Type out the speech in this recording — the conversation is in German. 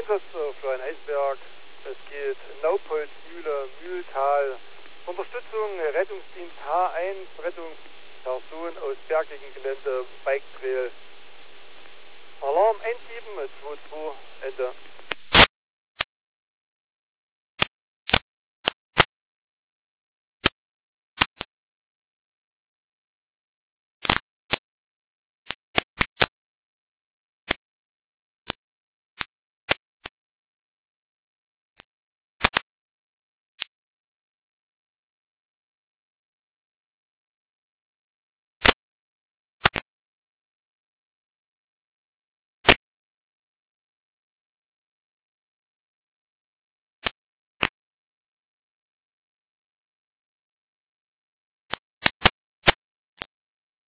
Einsatz für ein Eisberg. Es geht Naupolz, Mühle, Mühltal. Unterstützung, Rettungsdienst H1, Rettung, Person aus bergigem Gelände, Bike Trail. Alarm 1722, Ende.